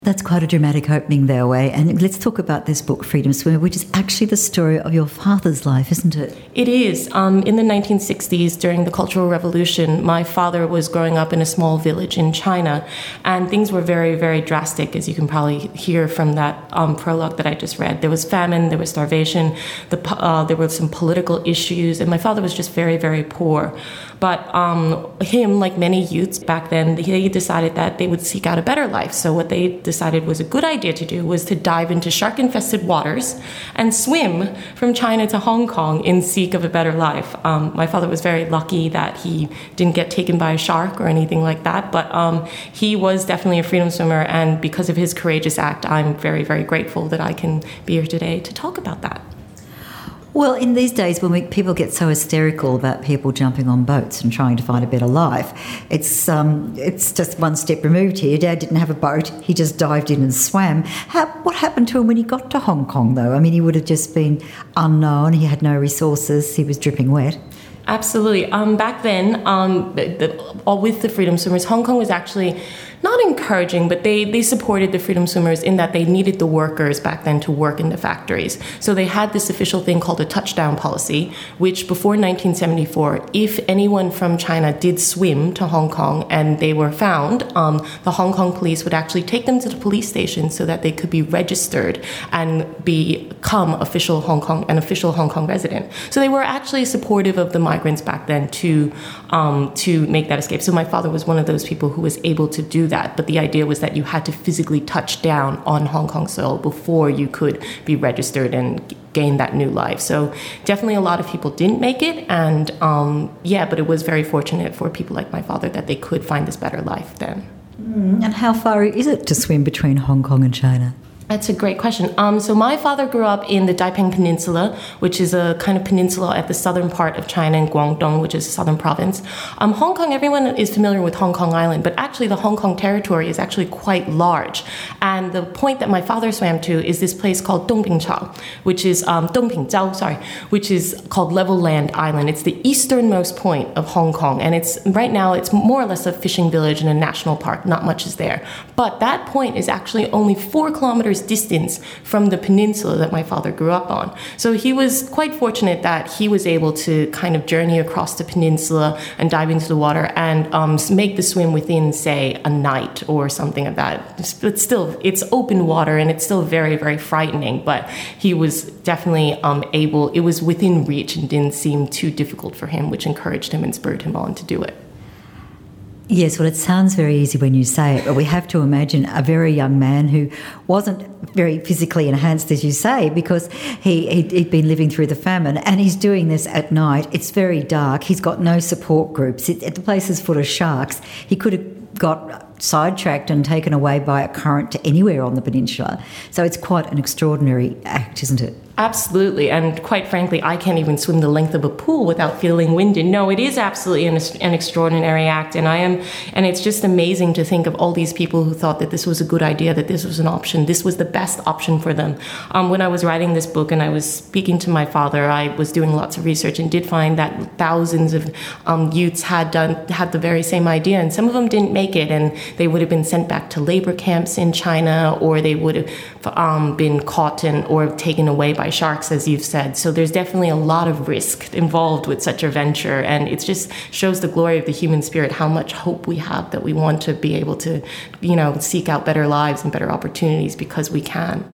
That's quite a dramatic opening there, Wei. And let's talk about this book, Freedom Swimmer, which is actually the story of your father's life, isn't it? It is. In the 1960s, during the Cultural Revolution, my father was growing up in a small village in China, and things were very, very drastic, as you can probably hear from that prologue that I just read. There was famine, there was starvation, there were some political issues, and my father was just very, very poor. But him, like many youths back then, he decided that they would seek out a better life. So what they decided was a good idea to do was to dive into shark-infested waters and swim from China to Hong Kong in seek of a better life. My father was very lucky that he didn't get taken by a shark or anything like that, but he was definitely a freedom swimmer, and because of his courageous act, I'm very, very grateful that I can be here today to talk about that. Well, in these days when people get so hysterical about people jumping on boats and trying to find a better life, it's just one step removed here. Dad didn't have a boat. He just dived in and swam. What happened to him when he got to Hong Kong, though? I mean, he would have just been unknown. He had no resources. He was dripping wet. Absolutely. Back then, with the freedom swimmers, Hong Kong was actually not encouraging, but they supported the freedom swimmers in that they needed the workers back then to work in the factories. So they had this official thing called a touchdown policy, which before 1974, if anyone from China did swim to Hong Kong and they were found, the Hong Kong police would actually take them to the police station so that they could be registered and become an official Hong Kong resident. So they were actually supportive of the migrants back then to make that escape. So my father was one of those people who was able to do that, but the idea was that you had to physically touch down on Hong Kong soil before you could be registered and gain that new life. So definitely a lot of people didn't make it, and but it was very fortunate for people like my father that they could find this better life then. And how far is it to swim between Hong Kong and China? That's a great question. So my father grew up in the Daiping Peninsula, which is a kind of peninsula at the southern part of China in Guangdong, which is a southern province. Hong Kong, everyone is familiar with Hong Kong Island, but actually the Hong Kong territory is actually quite large. And the point that my father swam to is this place called Dongpingzhao, which is which is called Level Land Island. It's the easternmost point of Hong Kong, and right now it's more or less a fishing village and a national park. Not much is there, but that point is actually only 4 kilometers distance from the peninsula that my father grew up on. So he was quite fortunate that he was able to kind of journey across the peninsula and dive into the water and make the swim within, say, a night or something of that. But still, it's open water and it's still very, very frightening, but he was definitely able, it was within reach and didn't seem too difficult for him, which encouraged him and spurred him on to do it. Yes, well, it sounds very easy when you say it, but we have to imagine a very young man who wasn't very physically enhanced, as you say, because he'd been living through the famine, and he's doing this at night. It's very dark. He's got no support groups. The place is full of sharks. He could have got sidetracked and taken away by a current to anywhere on the peninsula. So it's quite an extraordinary act, isn't it? Absolutely, and quite frankly, I can't even swim the length of a pool without feeling winded. No, it is absolutely an extraordinary act, and it's just amazing to think of all these people who thought that this was a good idea, that this was an option, this was the best option for them. When I was writing this book and I was speaking to my father, I was doing lots of research and did find that thousands of youths had the very same idea, and some of them didn't make it, and they would have been sent back to labor camps in China, or they would have been caught or taken away by sharks, as you've said. So there's definitely a lot of risk involved with such a venture, and it just shows the glory of the human spirit, how much hope we have that we want to be able to, seek out better lives and better opportunities because we can.